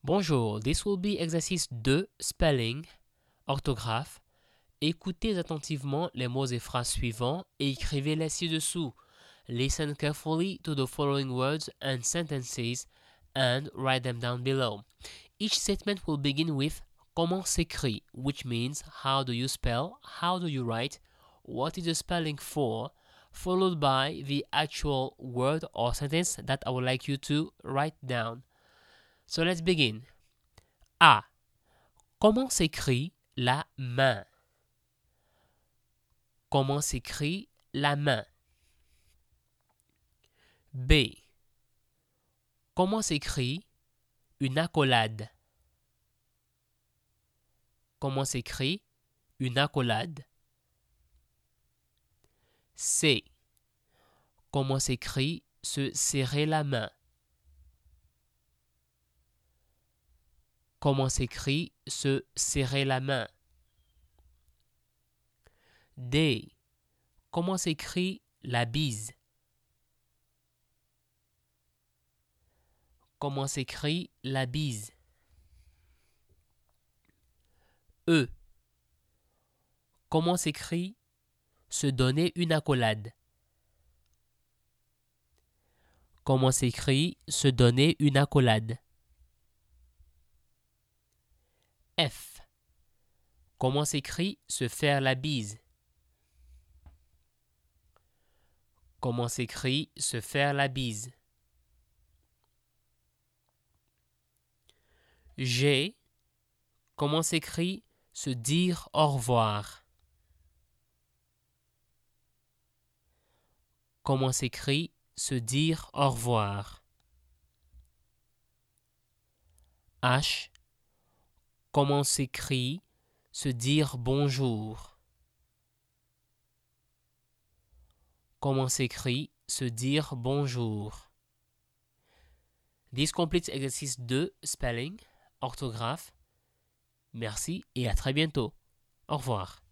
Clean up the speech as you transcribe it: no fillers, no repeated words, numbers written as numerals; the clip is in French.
Bonjour, this will be exercice 2, spelling, orthographe. Écoutez attentivement les mots et phrases suivants et écrivez-les ci-dessous. Listen carefully to the following words and sentences and write them down below. Each statement will begin with comment s'écrit, which means how do you spell, how do you write, what is the spelling for, followed by the actual word or sentence that I would like you to write down. So let's begin. A. Comment s'écrit la main? Comment s'écrit la main? B. Comment s'écrit une accolade? Comment s'écrit une accolade? C. Comment s'écrit se serrer la main? Comment s'écrit se serrer la main? D. Comment s'écrit la bise? Comment s'écrit la bise? E. Comment s'écrit se donner une accolade? Comment s'écrit se donner une accolade? F. Comment s'écrit se faire la bise? Comment s'écrit se faire la bise? G. Comment s'écrit se dire au revoir? Comment s'écrit se dire au revoir? H. Comment s'écrit se dire bonjour? Comment s'écrit se dire bonjour? This completes exercice 2, spelling, orthographe. Merci et à très bientôt. Au revoir.